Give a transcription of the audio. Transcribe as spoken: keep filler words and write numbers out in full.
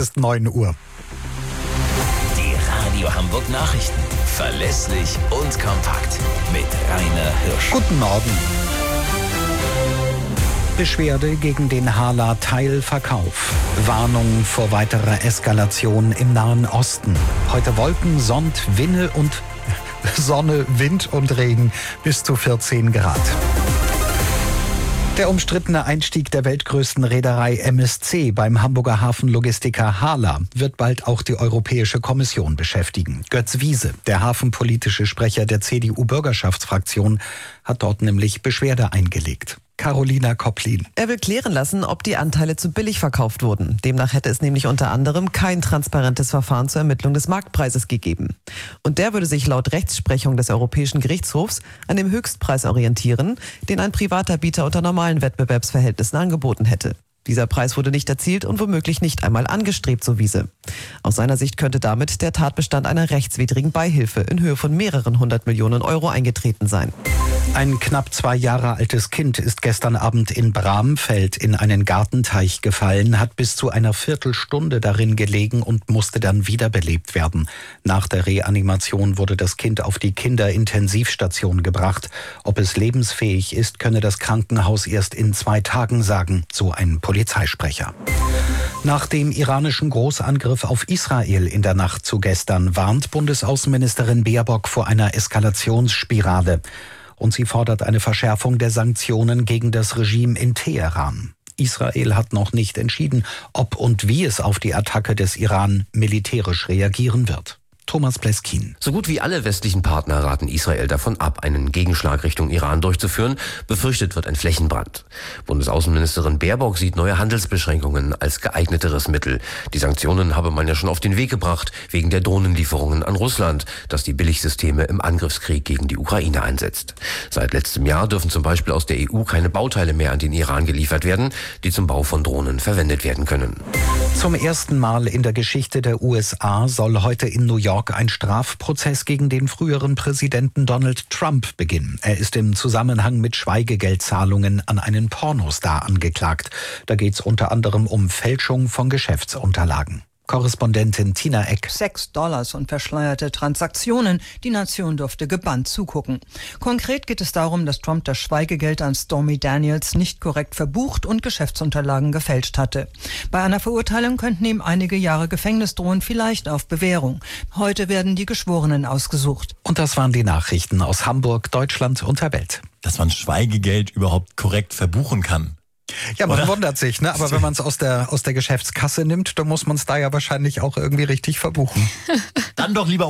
ist neun Uhr. Die Radio Hamburg Nachrichten. Verlässlich und kompakt. Mit Rainer Hirsch. Guten Morgen. Beschwerde gegen den Hala-Teilverkauf. Warnung vor weiterer Eskalation im Nahen Osten. Heute Wolken, Sond, Winne und Sonne, Wind und Regen bis zu vierzehn Grad. Der umstrittene Einstieg der weltgrößten Reederei M S C beim Hamburger Hafenlogistiker Hala wird bald auch die Europäische Kommission beschäftigen. Götz Wiese, der hafenpolitische Sprecher der C D U-Bürgerschaftsfraktion, hat dort nämlich Beschwerde eingelegt. Carolina Kopplin. Er will klären lassen, ob die Anteile zu billig verkauft wurden. Demnach hätte es nämlich unter anderem kein transparentes Verfahren zur Ermittlung des Marktpreises gegeben. Und der würde sich laut Rechtsprechung des Europäischen Gerichtshofs an dem Höchstpreis orientieren, den ein privater Bieter unter normalen Wettbewerbsverhältnissen angeboten hätte. Dieser Preis wurde nicht erzielt und womöglich nicht einmal angestrebt, so Wiese. Aus seiner Sicht könnte damit der Tatbestand einer rechtswidrigen Beihilfe in Höhe von mehreren hundert Millionen Euro eingetreten sein. Ein knapp zwei Jahre altes Kind ist gestern Abend in Bramfeld in einen Gartenteich gefallen, hat bis zu einer Viertelstunde darin gelegen und musste dann wiederbelebt werden. Nach der Reanimation wurde das Kind auf die Kinderintensivstation gebracht. Ob es lebensfähig ist, könne das Krankenhaus erst in zwei Tagen sagen, so ein Polizeisprecher. Nach dem iranischen Großangriff auf Israel in der Nacht zu gestern warnt Bundesaußenministerin Baerbock vor einer Eskalationsspirale. Und sie fordert eine Verschärfung der Sanktionen gegen das Regime in Teheran. Israel hat noch nicht entschieden, ob und wie es auf die Attacke des Iran militärisch reagieren wird. Thomas Pleskin. So gut wie alle westlichen Partner raten Israel davon ab, einen Gegenschlag Richtung Iran durchzuführen. Befürchtet wird ein Flächenbrand. Bundesaußenministerin Baerbock sieht neue Handelsbeschränkungen als geeigneteres Mittel. Die Sanktionen habe man ja schon auf den Weg gebracht, wegen der Drohnenlieferungen an Russland, das die Billigsysteme im Angriffskrieg gegen die Ukraine einsetzt. Seit letztem Jahr dürfen zum Beispiel aus der E U keine Bauteile mehr an den Iran geliefert werden, die zum Bau von Drohnen verwendet werden können. Zum ersten Mal in der Geschichte der U S A soll heute in New York ein Strafprozess gegen den früheren Präsidenten Donald Trump beginnen. Er ist im Zusammenhang mit Schweigegeldzahlungen an einen Pornostar angeklagt. Da geht es unter anderem um Fälschung von Geschäftsunterlagen. Korrespondentin Tina Eck. Sechs Dollars und verschleierte Transaktionen. Die Nation durfte gebannt zugucken. Konkret geht es darum, dass Trump das Schweigegeld an Stormy Daniels nicht korrekt verbucht und Geschäftsunterlagen gefälscht hatte. Bei einer Verurteilung könnten ihm einige Jahre Gefängnis drohen, vielleicht auf Bewährung. Heute werden die Geschworenen ausgesucht. Und das waren die Nachrichten aus Hamburg, Deutschland und der Welt. Dass man Schweigegeld überhaupt korrekt verbuchen kann. Ja, man Oder? wundert sich, ne? Aber wenn man es aus der, aus der Geschäftskasse nimmt, dann muss man es da ja wahrscheinlich auch irgendwie richtig verbuchen. Dann doch lieber